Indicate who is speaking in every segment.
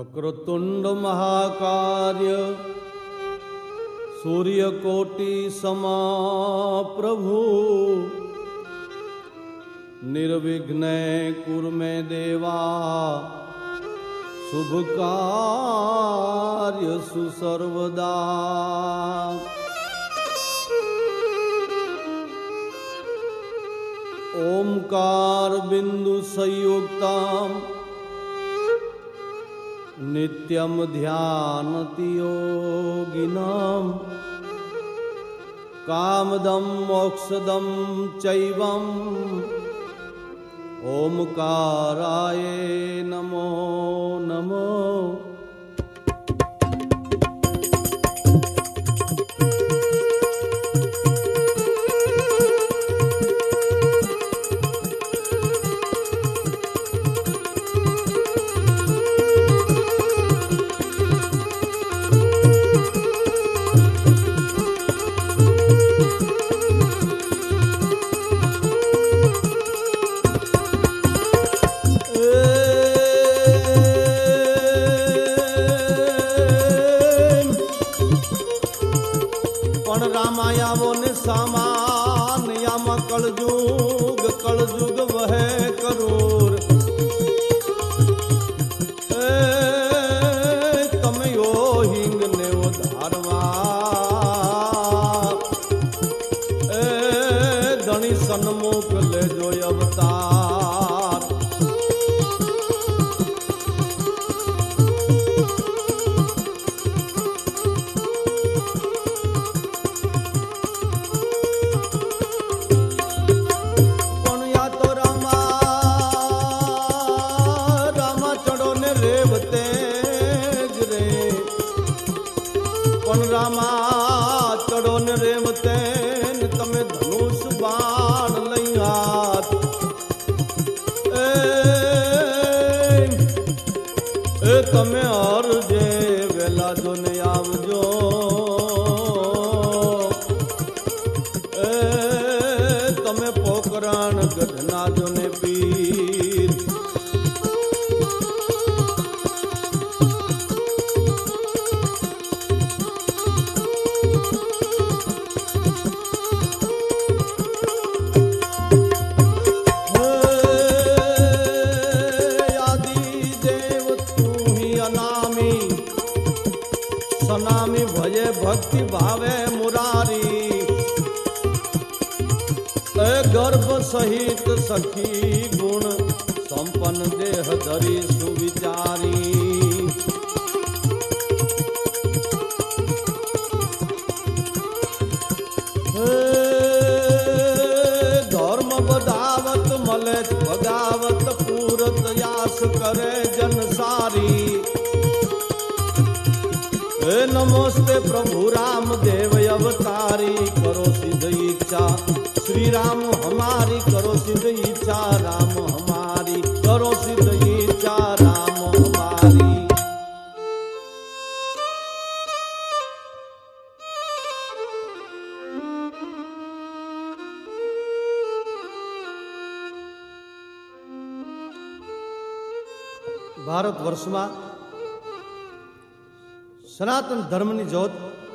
Speaker 1: वक्रतुंड महाकार्य सूर्यकोटि समप्रभु निर्विघ्न कुरु मे देवा शुभ कार्य सुसर्वदा। ओंकार बिंदु संयुक्तम नित्यम ध्यानति योगिनाम कामदम मोक्षदम चैवम ओमकाराय नमो नमो। सामान याम कलजुग वह करूर तम यो हिंग ने उधारवा धनी सन्मुख ले जो अवतार। रामा चढ़ो न रेवतेन तमे धनुष बाण लई हाथ तमे और जे वेला जो ने आवजो तमे पोकरण गधना जो ने पीर। सनामी भजे भक्ति भावे मुरारी गर्भ सहित सखी गुण संपन्न देह धरी सुविचारी। धर्म बधावत मलेच भगावत पूरत यास करे जनसारी। नमस्ते प्रभु राम देव अवतारी करो सिद्ध इच्छा श्री राम हमारी करो सिद्ध इच्छा राम हमारी करो सिद्ध इच्छा राम हमारी। भारतवर्ष में सनातन धर्म की जोत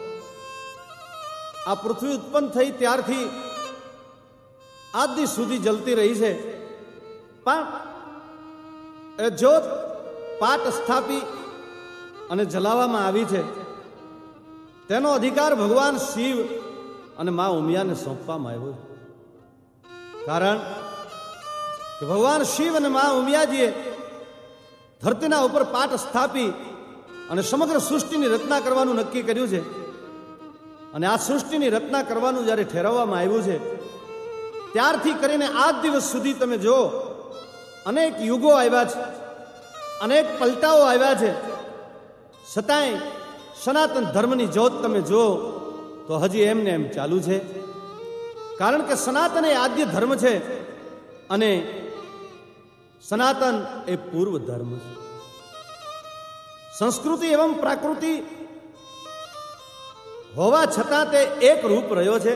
Speaker 1: आ पृथ्वी उत्पन्न थई त्यारथी आज दी सुधी जलती रही है। पण ए जोत पाट स्थापी अने जलावामां आवी छे तेनो अधिकार भगवान शिव अने मां उमिया ने सौंपवामां आव्यो। कारण कि भगवान शिव अने मां उमियाजीए धरतीना उपर पाट स्थापी અને સમગ્ર સૃષ્ટિની રચના કરવાનું નક્કી કર્યું છે। અને આ સૃષ્ટિની રચના કરવાનું જ્યારે ઠેરવવામાં આવ્યું છે ત્યારથી કરીને આજ દિવસ સુધી તમે જો અનેક યુગો આવ્યા છે, અનેક પલટાઓ આવ્યા છે, છતાંય સનાતન ધર્મની જ્યોત તમે જો તો હજી એમને એમ ચાલુ છે। કારણ કે સનાતન એ આદ્ય ધર્મ છે અને સનાતન એ પૂર્વ ધર્મ છે। संस्कृति एवं प्राकृति होवा छतां ते एक रूप रह्यो छे।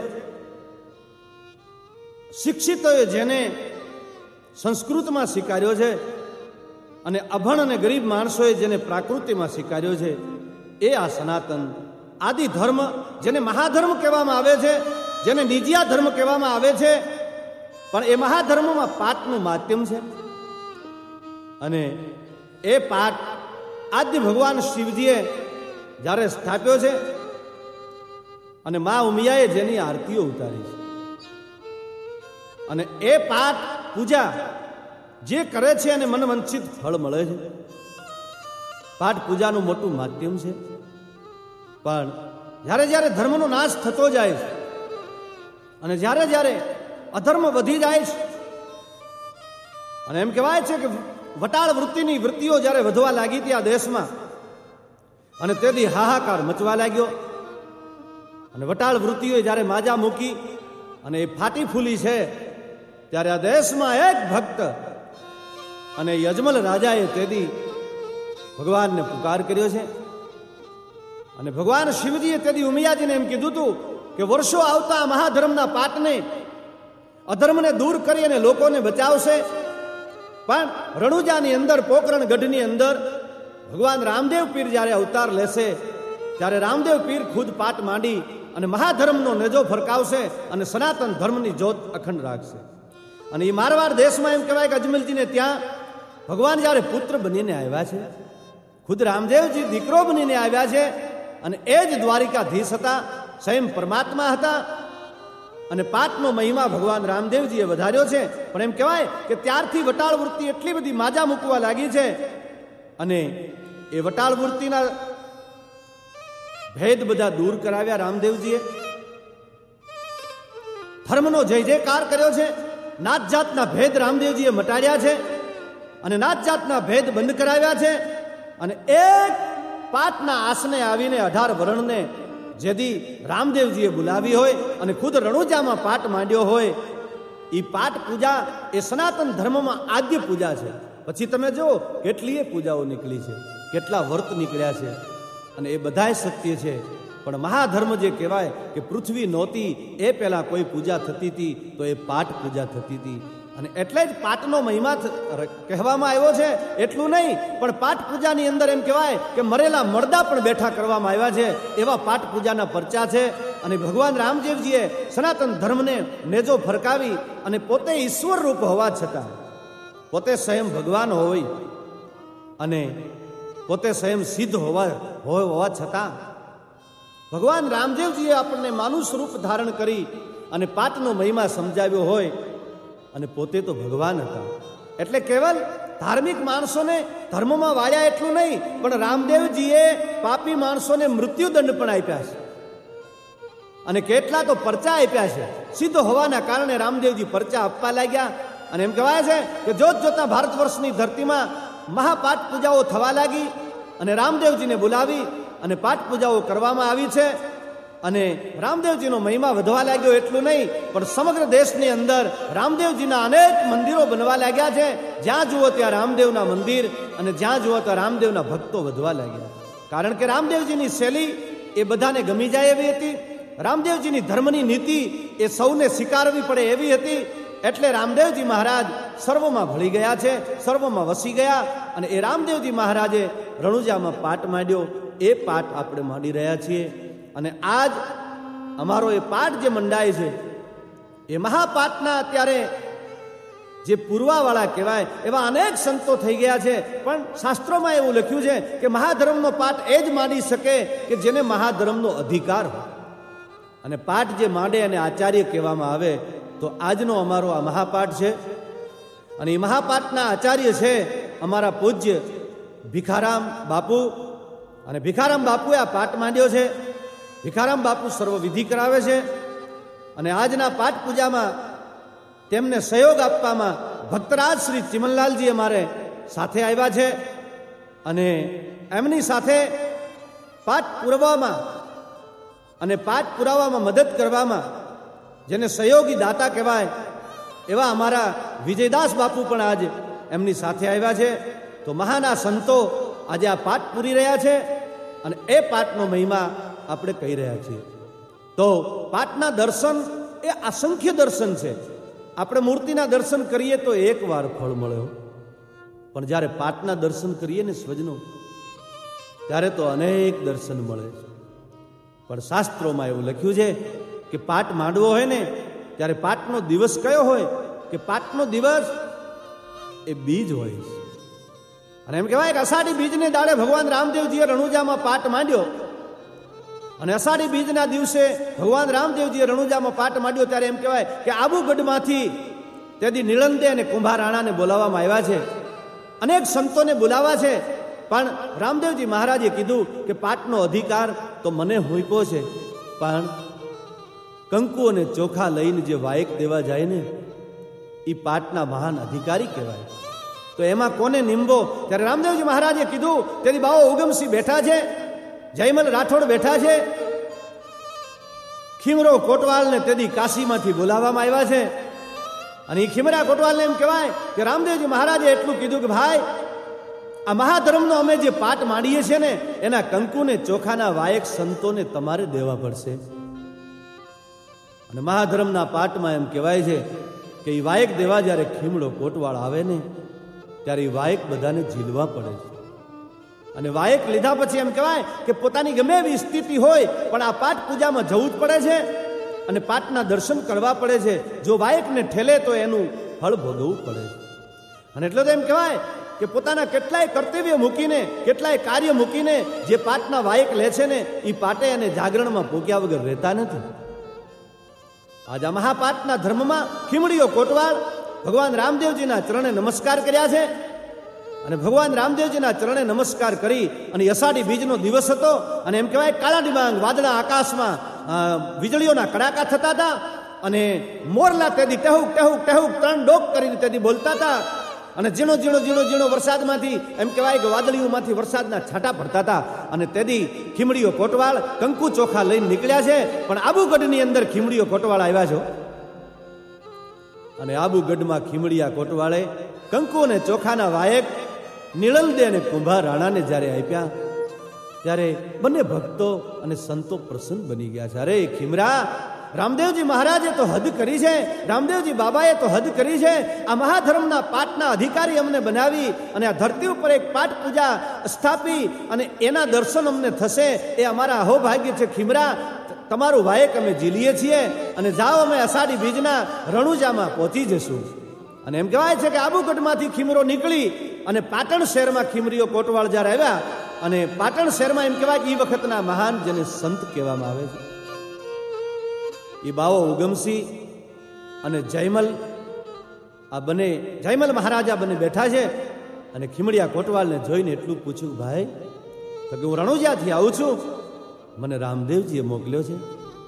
Speaker 1: शिक्षितोए जेने संस्कृत में स्वीकार्यो छे અને અભણ અને ગરીબ માણસોએ જેને પ્રાકૃતિમાં સ્વીકાર્યો છે એ આ સનાતન આદિ ધર્મ, જેને મહાધર્મ કહેવામાં આવે છે, જેને નિજિયા ધર્મ કહેવામાં આવે છે, પણ એ મહાધર્મમાં પાઠનું માધ્યમ છે. અને એ પાઠ આદ્ય ભગવાન શિવજીએ જ્યારે સ્થાપ્યો છે અને મા ઉમિયાએ જેની આરતીઓ ઉતારી છે, અને એ પાઠ પૂજા જે કરે છે અને મનવંચિત ફળ મળે છે. પાઠ પૂજાનું મોટું માધ્યમ છે. પણ જ્યારે જ્યારે ધર્મનો નાશ થતો જાય છે અને જ્યારે જ્યારે અધર્મ વધી જાય છે, અને એમ કહેવાય છે કે વટાળ વૃત્તિની વૃત્તિઓ જ્યારે વધવા લાગી હતી આ દેશમાં, અને તેથી હાહાકાર મચવા લાગ્યો, અને વટાળ વૃત્તિઓએ જ્યારે માજા મૂકી અને એ ફાટી ફૂલી છે, ત્યારે આ દેશમાં એક ભક્ત અને યજમલ રાજાએ તેથી ભગવાનને પુકાર કર્યો છે. અને ભગવાન શિવજીએ તેથી ઉમિયાજીને એમ કીધું હતું કે વર્ષો આવતા આ મહાધર્મના પાટને, અધર્મને દૂર કરી અને લોકોને બચાવશે. પણ રણુજાની અંદર, પોકરણ ગઢની અંદર ભગવાન રામદેવ પીર જ્યારે અવતાર લેશે, ત્યારે રામદેવ પીર ખુદ પાટ માંડી અને મહાધર્મનો નેજો ફરકાવશે અને સનાતન ધર્મની જ્યોત અખંડ રાખશે. અને એ મારવાડ દેશમાં એમ કહેવાય કે અજમલજીને ત્યાં ભગવાન જ્યારે પુત્ર બનીને આવ્યા છે, ખુદ રામદેવજી દીકરો બનીને આવ્યા છે, અને એ જ દ્વારિકાધીશ હતા, સ્વયં પરમાત્મા હતા. અને પાટનો મહિમા ભગવાન રામદેવજીએ વધાર્યો છે. પણ એમ કહેવાય કે ત્યારથી વટાળ વૃત્તિ એટલી બધી માજા મૂકવા લાગી છે, અને એ વટાળ વૃત્તિના ભેદ બધા દૂર કરાવ્યા રામદેવજીએ. ધર્મનો જય જયકાર કર્યો છે. નાત જાતના ભેદ રામદેવજીએ મટાડ્યા છે, અને નાત જાતના ભેદ બંધ કરાવ્યા છે. અને એક પાટના આસને આવીને 18 વરણને જેથી રામદેવજીએ બોલાવી હોય અને ખુદ રણુજામાં પાટ માંડ્યો હોય, એ પાટ પૂજા એ સનાતન ધર્મમાં આદ્ય પૂજા છે. પછી તમે જુઓ કેટલીય પૂજાઓ નીકળી છે, કેટલા વ્રત નીકળ્યા છે, અને એ બધાય સત્ય છે. પણ મહાધર્મ જે કહેવાય કે પૃથ્વી નહોતી એ પહેલા કોઈ પૂજા થતી હતી, તો એ પાટ પૂજા થતી હતી. અને એટલે જ પાટનો મહિમા કહેવામાં આવ્યો છે. એટલું નહીં, પણ પાટ પૂજાની અંદર એમ કહેવાય કે મરેલા મરદા પણ બેઠા કરવામાં આવ્યા છે, એવા પાટ પૂજાના પરચા છે. અને ભગવાન રામદેવજીએ સનાતન ધર્મને નેજો ફરકાવી અને પોતે ઈશ્વર રૂપ હોવા છતાં, પોતે સ્વયં ભગવાન હોય અને પોતે સ્વયં સિદ્ધ હોવા છતાં ભગવાન રામદેવજીએ આપણને માનવ સ્વરૂપ ધારણ કરી અને પાટનો મહિમા સમજાવ્યો હોય, અને પોતે તો ભગવાન હતા. એટલે કેવલ ધાર્મિક માણસોને ધર્મમાં વાળ્યા એટલું નહીં, પણ રામદેવજીએ પાપી માણસોને મૃત્યુદંડ પણ આપ્યા છે, અને કેટલા તો પરચા આપ્યા છે. સિદ્ધ હોવાના કારણે રામદેવજી પરચા આપવા લાગ્યા. અને એમ કહેવાય છે કે જોત જોતા ભારત વર્ષની ધરતીમાં મહાપાઠ પૂજાઓ થવા લાગી, અને રામદેવજીને બોલાવી અને પાઠ પૂજાઓ કરવામાં આવી છે. અને રામદેવજીનો મહિમા વધવા લાગ્યો એટલું નહીં, પણ સમગ્ર દેશની અંદર રામદેવજીના અનેક મંદિરો બનવા લાગ્યા છે. જ્યાં જુઓ ત્યાં રામદેવના મંદિર, અને જ્યાં જુઓ ત્યાં રામદેવના ભક્તો વધવા લાગ્યા. કારણ કે રામદેવજીની શૈલી એ બધાને ગમી જાય એવી હતી. રામદેવજીની ધર્મની નીતિ એ સૌને સ્વીકારવી પડે એવી હતી. એટલે રામદેવજી મહારાજ સર્વમાં ભળી ગયા છે, સર્વમાં વસી ગયા. અને એ રામદેવજી મહારાજે રણુજામાં પાઠ માંડ્યો, એ પાઠ આપણે માંડી રહ્યા છીએ. અને આજ અમારો એ પાઠ જે મંડાય છે, એ મહાપાઠના અત્યારે જે પૂર્વાવાળા કહેવાય એવા અનેક સંતો થઈ ગયા છે. પણ શાસ્ત્રોમાં એવું લખ્યું છે કે મહાધર્મનો પાઠ એ જ માંડી શકે કે જેને મહાધર્મનો અધિકાર હોય. અને પાઠ જે માંડે અને આચાર્ય કહેવામાં આવે, તો આજનો અમારો આ મહાપાઠ છે. અને એ મહાપાઠના આચાર્ય છે અમારા પૂજ્ય ભીખારામ બાપુ. અને ભીખારામ બાપુએ આ પાઠ માંડ્યો છે. ભીખારામ બાપુ સર્વ વિધિ કરાવે છે. અને આજના પાઠ પૂજામાં તેમને સહયોગ આપવામાં ભક્તરાજ શ્રી ચિમનલાલજી અમારે સાથે આવ્યા છે. અને એમની સાથે પાઠ પૂરવામાં અને પાઠ પુરાવામાં મદદ કરવામાં જેને સહયોગી દાતા કહેવાય એવા અમારા વિજયદાસ બાપુ પણ આજ એમની સાથે આવ્યા છે. તો મહાના સંતો આજે આ પાઠ પૂરી રહ્યા છે, અને એ પાઠનો મહિમા આપણે કહી રહ્યા છીએ. તો પાઠના દર્શન એ અસંખ્ય દર્શન છે. આપણે મૂર્તિના દર્શન કરીએ તો એક વાર ફળ મળ્યો, પણ જ્યારે પાટના દર્શન કરીએ ને સ્વજનો, ત્યારે તો અનેક દર્શન મળે છે. પણ શાસ્ત્રોમાં એવું લખ્યું છે કે પાટ માંડવો હોય ને ત્યારે પાટનો દિવસ કયો હોય? કે પાટનો દિવસ એ બીજ હોય છે. અને એમ કહેવાય કે અષાઢી બીજને દાડે ભગવાન રામદેવજીએ રણુજામાં પાટ માંડ્યો, અને અષાઢી બીજના દિવસે ભગવાન રામદેવજીએ રણુજામાં પાટ માંડ્યો ત્યારે એમ કહેવાય કે આબુગઢમાંથી તેથી નિળંદે અને કુંભાર રાણાને બોલાવવામાં આવ્યા છે, અનેક સંતોને બોલાવા છે. પણ રામદેવજી મહારાજે કીધું કે પાટનો અધિકાર તો મને હોઈપો છે, પણ કંકુ અને ચોખા લઈને જે વાયક દેવા જાય ને એ પાટના મહાન અધિકારી કહેવાય. તો એમાં કોને નિમવો? ત્યારે રામદેવજી મહારાજે કીધું, તેથી બાવો ઉગમસિંહ બેઠા છે, જયમલ રાઠોડ બેઠા છે, ખીમરો કોટવાલને તેથી કાશીમાંથી બોલાવવામાં આવ્યા છે. અને એ ખીમરા કોટવાલને એમ કહેવાય કે રામદેવજી મહારાજે એટલું કીધું કે ભાઈ, આ મહાધર્મનો અમે જે પાટ માંડીએ છીએ ને એના કંકુને ચોખાના વાયક સંતોને તમારે દેવા પડશે. અને મહાધર્મના પાટમાં એમ કહેવાય છે કે એ વાયક દેવા જ્યારે ખીમડો કોટવાળ આવે ને ત્યારે એ વાયક બધાને ઝીલવા પડે છે. અને વાયક લીધા પછી એમ કહેવાય કે પોતાની ગમે એવી સ્થિતિ હોય પણ આ પાઠ પૂજામાં જવું જ પડે છે અને પાઠના દર્શન કરવા પડે છે. જો વાયકને ઠેલે તો એનું ફળ ભોગવવું પડે છે. અને એટલે તો એમ કહેવાય કે પોતાના કેટલાય કર્તવ્ય મૂકીને, કેટલાય કાર્ય મૂકીને જે પાઠના વાયક લે છે ને એ પાટે અને જાગરણમાં પોગ્યા વગર રહેતા નથી. આજ આ મહાપાઠના ધર્મમાં ખીમડીઓ કોટવાળ ભગવાન રામદેવજીના ચરણે નમસ્કાર કર્યા છે. અને ભગવાન રામદેવજીના ચરણે નમસ્કાર કરી અને અષાઢી બીજનો દિવસ હતો. અને એમ કહેવાય કાળા ડિબાંગ વાદળા આકાશમાં વીજળીઓના કડાકા થતા હતા અને મોરલા તેથી ટેહુક ટેહુક ટેહુક ત્રણ ડોક કરીને તેથી બોલતા હતા. અને ઝીણો ઝીણો ઝીણો ઝીણો વરસાદમાંથી એમ કહેવાય કે વાદળીઓમાંથી વરસાદના છાંટા પડતા હતા. અને તેથી ખીમડીઓ કોટવાળ કંકુ ચોખા લઈને નીકળ્યા છે. પણ આબુગઢની અંદર ખીમડીઓ કોટવાળ આવ્યા છો. અને આબુગઢમાં ખીમડીયા કોટવાળે કંકુ અને ચોખાના વાયક નિળંદે અને કુંભાર રાણાને જ્યારે આપ્યા ત્યારે બંને ભક્તો અને સંતો પ્રસન્ન બની ગયા છે. અરે ખીમરા, રામદેવજી મહારાજે તો હદ કરી છે, રામદેવજી બાબાએ તો હદ કરી છે. આ મહાધર્મના પાઠના અધિકારી અમને બનાવી અને આ ધરતી ઉપર એક પાઠ પૂજા સ્થાપી અને એના દર્શન અમને થશે એ અમારા અહોભાગ્ય છે. ખીમરા, તમારું વાયક અમે ઝીલીએ છીએ અને જાઓ અમે અષાઢી બીજના રણુજામાં પહોંચી જશું. અને એમ કહેવાય છે કે આબુગઢમાંથી ખીમરો નીકળી અને પાટણ શહેરમાં ખીમરીઓ કોટવાળ જ્યારે આવ્યા અને પાટણ શહેરમાં એમ કહેવાય કે એ વખતના મહાન જેને સંત કહેવામાં આવે છે એ બાવો ઉગમસિંહ અને જયમલ, આ બંને જયમલ મહારાજા બંને બેઠા છે. અને ખીમડિયા કોટવાલને જોઈને એટલું પૂછ્યું, ભાઈ તો કે હું રણુજાથી આવું છું, મને રામદેવજીએ મોકલ્યો છે.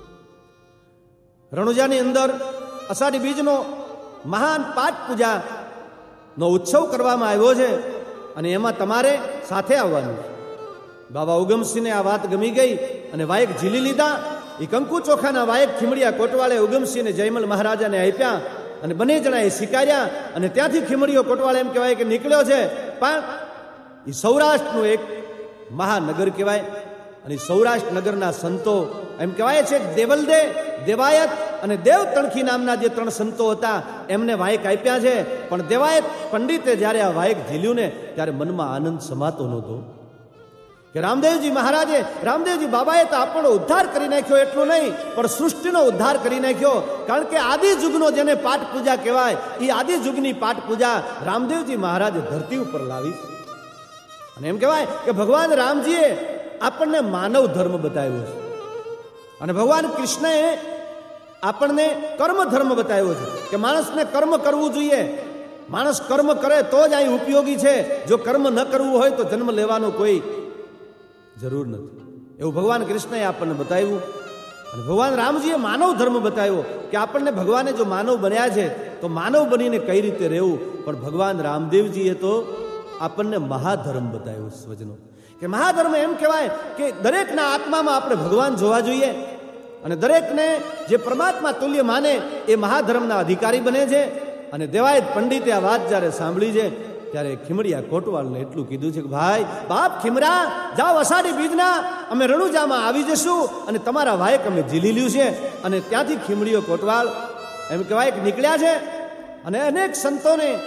Speaker 1: રણુજાની અંદર અષાઢી બીજનો મહાન પાઠ પૂજાનો ઉત્સવ કરવામાં આવ્યો છે અને એમાં તમારે સાથે આવવાનું છે. બાબા ઉગમસિંહને આ વાત ગમી ગઈ અને વાયક ઝીલી લીધા. એ કંકુ ચોખાના વાયક ખીમડિયા કોટવાળે ઉગમસિંહને જયમલ મહારાજાને આપ્યા અને બંને જણાએ સ્વીકાર્યા. અને ત્યાંથી ખીમડીઓ કોટવાળે એમ કહેવાય કે નીકળ્યો છે. પણ એ સૌરાષ્ટ્રનું એક મહાનગર કહેવાય. અને સૌરાષ્ટ્ર નગરના સંતો એમ કહેવાય છે દેવલદે, દેવાયત અને દેવ તણખી નામના જે ત્રણ સંતો હતા એમને વાયક આપ્યા છે. પણ દેવાયત પંડિતે જ્યારે આ વાયક ઝીલ્યું ને ત્યારે મનમાં આનંદ સમાતો નહોતો કે રામદેવજી મહારાજે, રામદેવજી બાબાએ તો આપણો ઉદ્ધાર કરી નાખ્યો એટલું નહીં પણ સૃષ્ટિનો ઉદ્ધાર કરી નાખ્યો. કારણ કે આદિ યુગનો જેને પાઠ પૂજા કહેવાય એ આદિ યુગની પાઠ પૂજા રામદેવજી મહારાજે ધરતી ઉપર લાવી. અને એમ કહેવાય કે ભગવાન રામજીએ આપણને માનવ ધર્મ બતાવ્યો છે અને ભગવાન કૃષ્ણએ આપણને કર્મ ધર્મ બતાવ્યો છે કે માણસને કર્મ કરવું જોઈએ. માણસ કર્મ કરે તો જ અહીં ઉપયોગી છે. જો કર્મ ન કરવું હોય તો જન્મ લેવાનો કોઈ જરૂર નથી. એવું ભગવાન કૃષ્ણએ આપણને બતાવ્યું. અને ભગવાન રામજીએ માનવ ધર્મ બતાવ્યો કે આપણને ભગવાને જો માનવ બન્યા છે તો માનવ બનીને કઈ રીતે રહેવું. પણ ભગવાન રામદેવજીએ તો આપણને મહાધર્મ બતાવ્યો. સ્વજનો કે મહાધર્મ એમ કહેવાય કે દરેકના આત્મામાં આપણે ભગવાન જોવા જોઈએ અને દરેકને જે પરમાત્મા તુલ્ય માને એ મહાધર્મના અધિકારી બને છે. અને દેવાયત પંડિતે આ વાત જ્યારે સાંભળી છે ત્યારે ખીમડિયા કોટવાલને એટલું કીધું છે કે ભાઈ બાપ ખીમરા, જાઓ અષાઢી બીજના અમે રણુજામાં આવી જશું અને તમારા વાયક અમે ઝીલી લ્યું છે. અને ત્યાંથી ખીમડીઓ કોટવાલ એમ કહેવાય કે નીકળ્યા છે અને અનેક સંતોને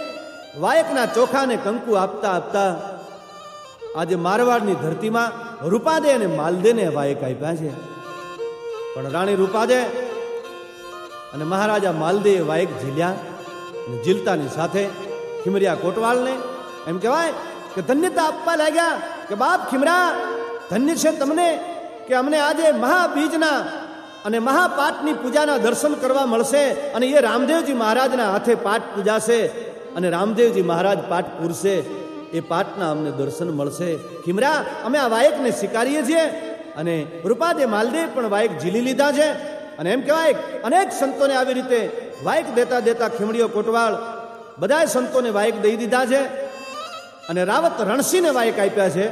Speaker 1: વાયકના ચોખાને કંકુ આપતા આપતા આજે મારવાડની ધરતીમાં રૂપાદે અને માલદેને વાયક આપ્યા છે. પણ રાણી રૂપાદે અને મહારાજા માલદે વાયક ઝીલ્યા અને ઝીલતાની સાથે ખીમરિયા કોટવાલને એમ કહેવાય કે ધન્યતા આપવા લાગ્યા કે બાપ ખીમરા, ધન્ય છે તમને કે અમને આજે મહાબીજના અને મહાપાઠની પૂજાના દર્શન કરવા મળશે અને એ રામદેવજી મહારાજના હાથે પાઠ પૂજાશે અને રામદેવજી મહારાજ પાઠ પૂરશે, એ પાઠના અમને દર્શન મળશે. ખીમરા, અમે આ વાયકને સ્વીકારીએ છીએ. અને રૂપાદે માલદેવ પણ વાયક ઝીલી લીધા છે. અને એમ કહેવાય અનેક સંતોને આવી રીતે વાયક દેતા દેતા ખીમડીયો કોટવાળ બધા સંતોને વાયક દઈ દીધા છે. અને રાવત રણસિંહને વાયક આપ્યા છે.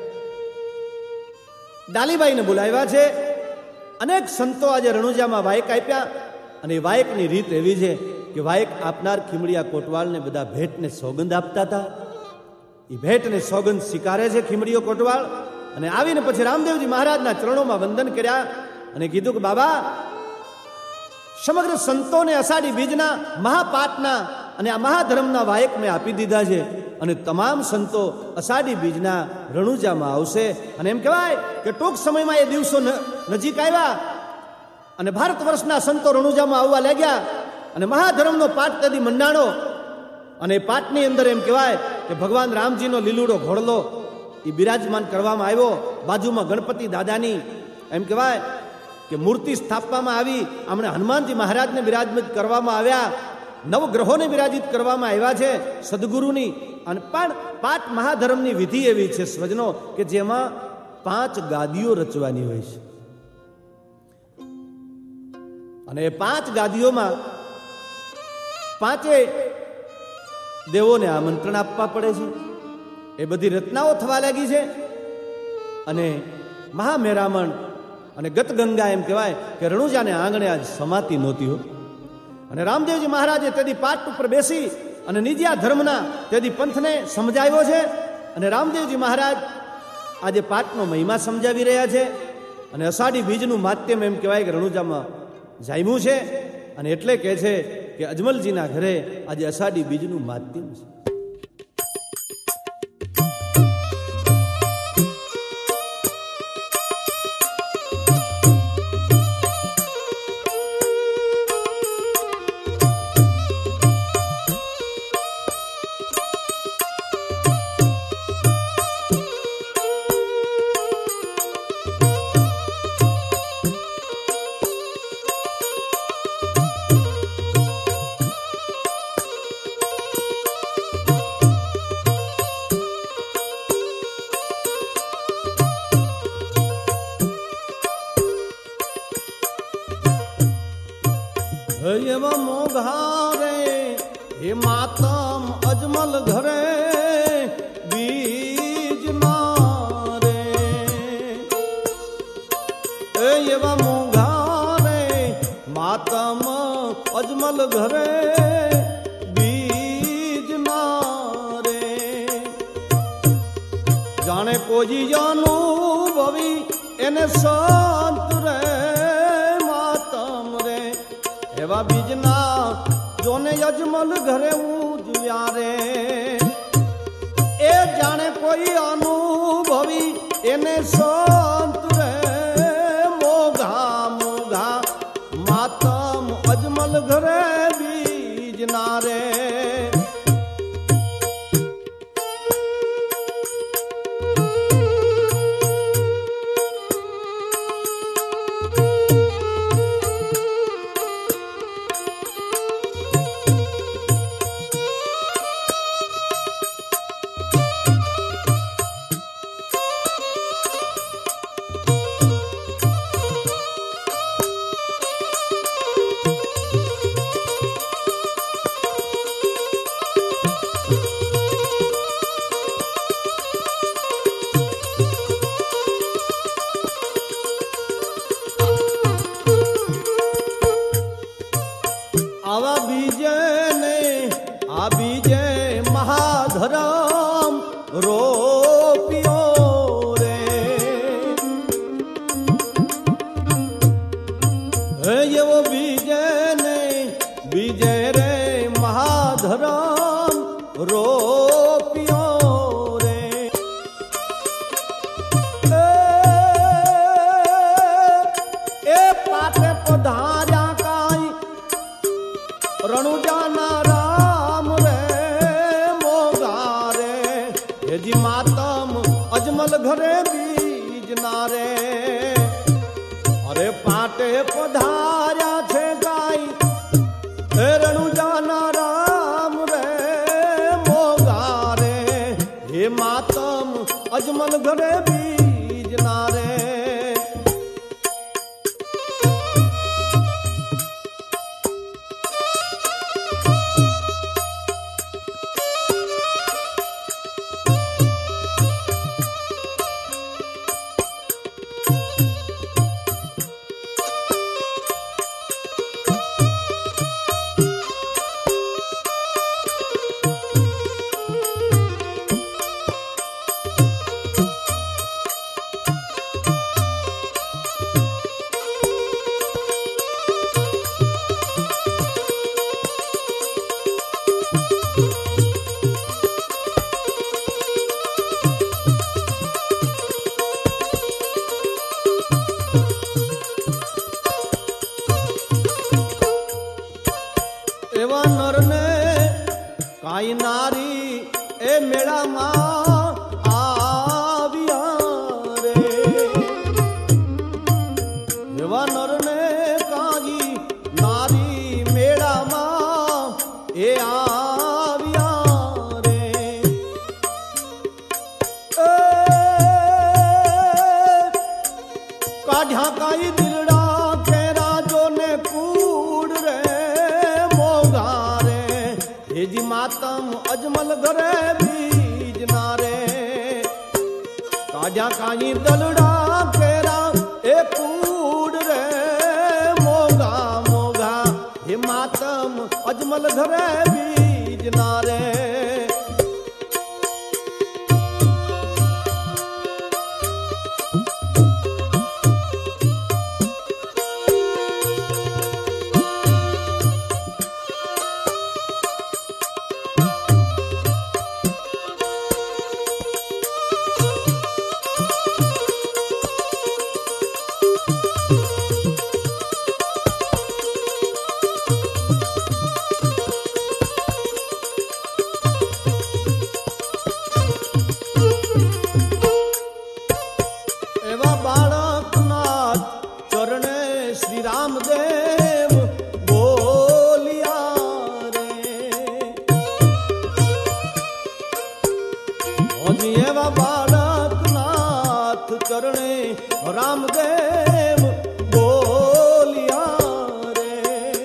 Speaker 1: ડાલીબાઈને બોલાવ્યા છે. અનેક સંતો આજે રણુજામાં વાયક આપ્યા. અને એ વાયકની રીત એવી છે કે વાયક આપનાર ખીમડીયા કોટવાળને બધા ભેટને સોગંદ આપતા હતા. એ ભેટને સોગંદ સ્વીકારે છે ખીમડીયો કોટવાળ. અને આવીને પછી રામદેવજી મહારાજના ચરણોમાં વંદન કર્યા અને કીધું કે બાબા, સમગ્ર સંતોને અષાઢી બીજના મહાપાઠના અને આ મહાધર્મના વાયક મેં આપી દીધા છે. અને તમામ સંતો અષાઢી બીજના રણુજામાં આવશે. અને એમ કહેવાય કે ટૂંક સમયમાં એ દિવસો નજીક આવ્યા અને ભારત વર્ષના સંતો રણુજામાં આવવા લાગ્યા. અને મહાધર્મનો પાઠ તેથી મંડાણો. અને પાઠની અંદર એમ કહેવાય કે ભગવાન રામજીનો લીલુડો ઘોડલો એ બિરાજમાન કરવામાં આવ્યો. બાજુમાં ગણપતિ દાદાની એમ કહેવાય કે મૂર્તિ સ્થાપવામાં આવી. આમણે હનુમાનજી મહારાજને બિરાજમાન કરવામાં આવ્યા. નવગ્રહોને બિરાજિત કરવામાં આવ્યા છે સદગુરુની. અને પણ પાઠ મહાધર્મની વિધિ એવી છે સ્વજનો કે જેમાં 5 ગાદીઓ રચવાની હોય છે. અને એ 5 ગાદીઓમાં 5 દેવોને આમંત્રણ આપવા પડે છે. એ બધી રચનાઓ થવા લાગી છે. અને મહામેરામણ અને ગતગંગા એમ કહેવાય કે રણુજાને આંગણે આજ સમાતી નહોતી હો. અને રામદેવજી મહારાજે તેદી પાઠ ઉપર બેસી અને નિજ્યા ધર્મના તેદી પંથને સમજાવ્યો છે. અને રામદેવજી મહારાજ આજે પાઠનો મહિમા સમજાવી રહ્યા છે. અને અષાઢી બીજનું માધ્યમ એમ કહેવાય કે રણુજામાં જામ્યું છે. અને એટલે કહે છે કે અજમલજીના ઘરે આજે અષાઢી બીજનું માધ્યમ છે. એવા મોઘારે હે માતમ અજમલ ઘરે બીજ મારે. એવા મોઘારે માતમ અજમલ ઘરે બીજ મારે. જાણે કોઈ અનુભવી એને સંત રે માતમ રે. એવા બીજના જોને અજમલ ઘરે ઉજવ્યા રે. એ જાણે કોઈ અનુભવી એને સંત રે. મોઘા મોઘા માતમ અજમલ ઘરે બીજના રે. આવા બીજે ને આ બીજે મહાધરમ રોપ્યો રે. એવો બીજે ને બીજે રે મહાધરમ रोपियो रे। ए पाटे पधार्या काई रणुजाना राम रे मोगा रे। हे जी मातम अजमल घरे बीज नारे। अरे पाटे पधार्या छे गाई रणुजाना राम रे मोगा रे। हे मातम अजमल घरे बीज नारे। एवा नर ने काई नारी ए मेरा मां आविया रे। एवा नर ने काई नारी मेरा मां ए आविया रे। काढ़ा काई दिलड़ा केरा जो ने कूड़ रे मोगा रे। हे जी मातम अजमल घरे बीज नारे। काढ़ा काई दलड़ा केरा ए कूड़ रे मोगा मोगा। हे मातम अजमल घरे बीज नारे। एवा बाळकनाथ चरणे श्री रामदेव बोलिया रे। जी एवा बाळकनाथ चरणे रामदेव बोलिया रे।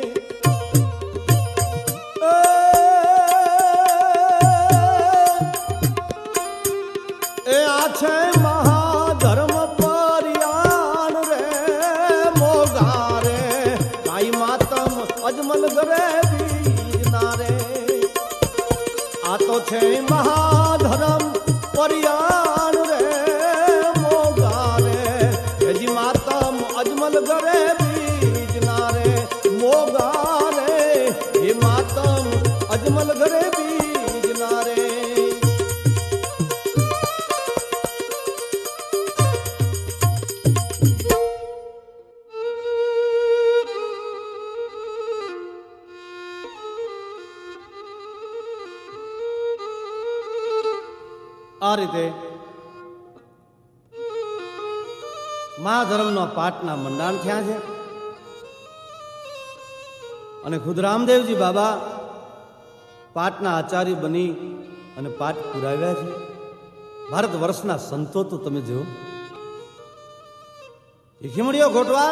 Speaker 1: ए आछे महाधर्म परियाण रे मोगा रे। काई मातम अजमल घरे बीज नारे। आ तो छे महाधर्म परियाण रे मोगा रे। हे जी मातम अजमल घरे बीज नारे मोगा रे। हे मातम अजमल घरे बीज नारे। आ रीते महाधर्मનો પાઠના મંડાણ થયા છે અને ખુદ રામદેવજી બાબા પાઠના આચાર્ય બની અને પાઠ પુરાવ્યા છે. ભારત વર્ષના સંતો તો તમે જો ખીમડીઓ ઘોટવાળ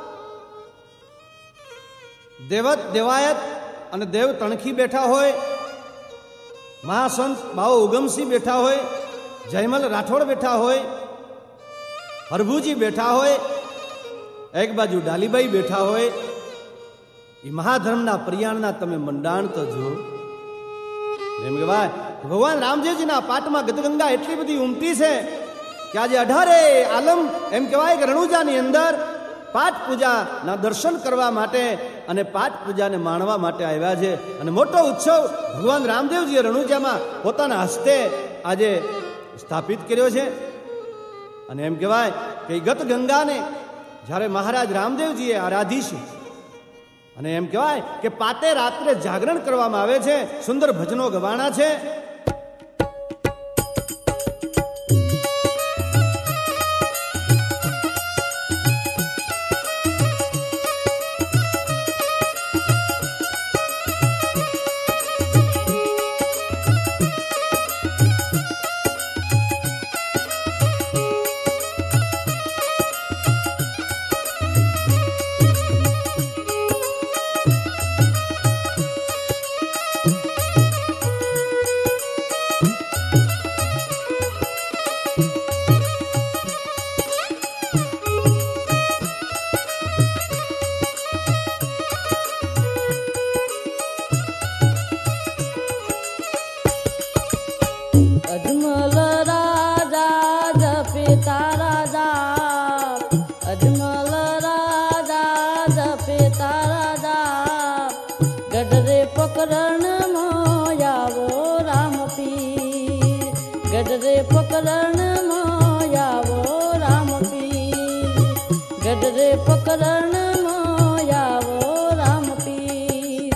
Speaker 1: દેવત દેવાયત અને દેવ તણખી બેઠા હોય, महासंत बाबा उगमसिंह बैठा होय, जयमल राठौड़ बैठा होय, हरभूजी बैठा होय, एक बाजू डालीबाई बैठा होय. ये महाधर्मना परियाणना तमे मंडाण तो जो एम कहेवाय भगवान रामदेवजीना पाठमां गदगंगा एटली बधी उमटी छे कि आज 18 आलम एम कहेवाय कि रણુજાની અંદર પાઠ પૂજાના દર્શન કરવા માટે અને પાઠ પૂજાને માણવા માટે આવ્યા છે. અને મોટો ઉત્સવ ભગવાન રામદેવજીએ રણુજામાં પોતાના હસ્તે આજે સ્થાપિત કર્યો છે. અને એમ કહેવાય કે ગત ગંગાને જ્યારે મહારાજ રામદેવજીએ આરાધી છે અને એમ કહેવાય કે પાટે રાત્રે જાગરણ કરવામાં આવે છે, સુંદર ભજનો ગવાણા છે.
Speaker 2: અજમલ રાજા જપે તારા જાપ, અજમલ રાજા જપે તારા જાપ, ગઢરે પકરણ મોયાવો રામ પીર, ગઢરે પકરણ મોયાવો રામ પીર, ગઢરે પકરણ મોયાવો રામ પીર.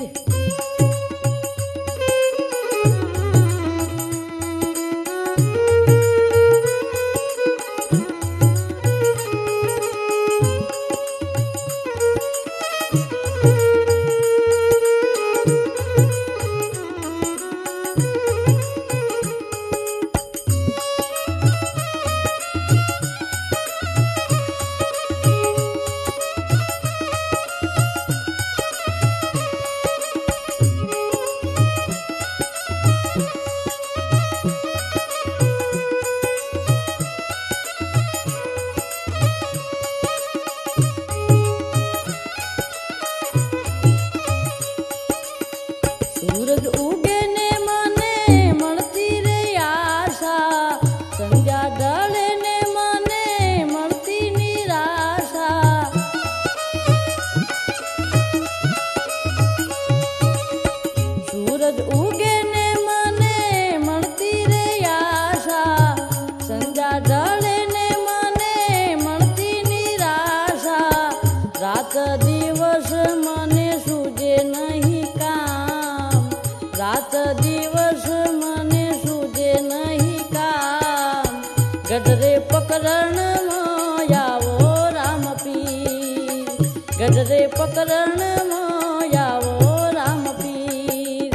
Speaker 2: સૂરજ ઉગે ને મને મળતી રે આશા, સંધ્યા ઢળે ને મને મળતી નિરાશા. સૂરજ ઉગે ને મને મળતી રે આશા, સંધ્યા ઢળે ને મને મળતી નિરાશા. રાત દિવસ મને સૂજે નહીં કામ, રાત દિવસ મને સૂજે નહીં કામ, ગઢરે પકરણ મોયાવો રામ પીર, ગઢરે પકરણ મોયાવો રામ પીર.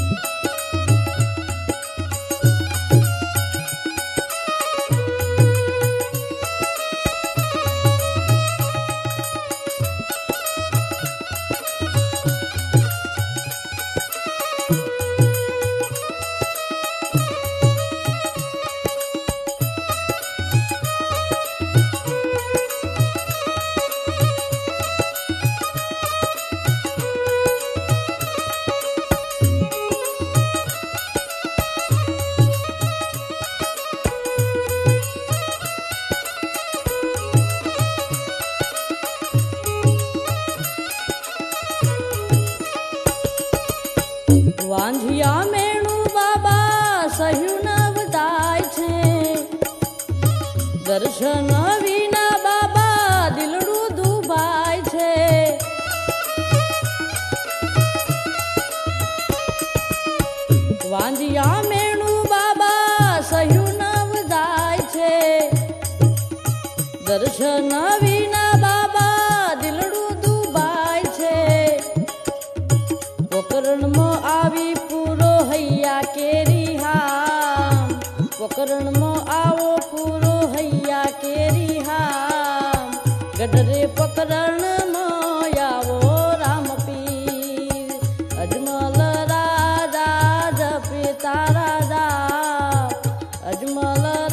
Speaker 2: વાંધિયા મેણું બાબા સહ્યું નવદાય છે, દર્શન વિના બાબા દિલડું દુભાય છે. વાંધિયા મેણું બાબા સહ્યું નવદાય છે, દર્શન વિના બાબા દિલડું દુભાય છે. પોકરણમાં આવી પૂરો હૈયા કેરી હામ, પોકરણમાં આવો પૂરો હૈયા કેરી હામ, ગઢરે પકરણ મોયાવો રામ પીર, અજમલ રાજા જપે તારા જાપ, અજમલ